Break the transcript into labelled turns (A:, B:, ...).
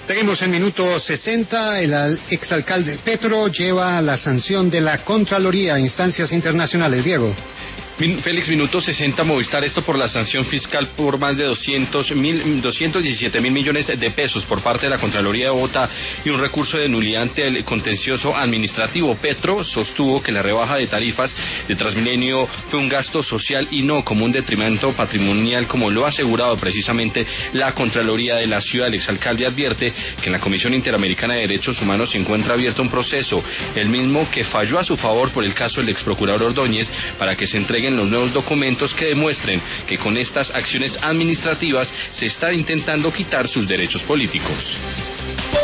A: Seguimos en minuto 60. El exalcalde Petro lleva la sanción de la Contraloría a instancias internacionales. Diego.
B: Félix, minuto 60, Movistar, esto por la sanción fiscal por más de 217 mil millones de pesos por parte de la Contraloría de Bogotá y un recurso de nulidad ante el contencioso administrativo. Petro sostuvo que la rebaja de tarifas de Transmilenio fue un gasto social y no como un detrimento patrimonial, como lo ha asegurado precisamente la Contraloría de la ciudad. El exalcalde advierte que en la Comisión Interamericana de Derechos Humanos se encuentra abierto un proceso, el mismo que falló a su favor por el caso del exprocurador Ordóñez, para que se entreguen los nuevos documentos que demuestren que con estas acciones administrativas se está intentando quitar sus derechos políticos.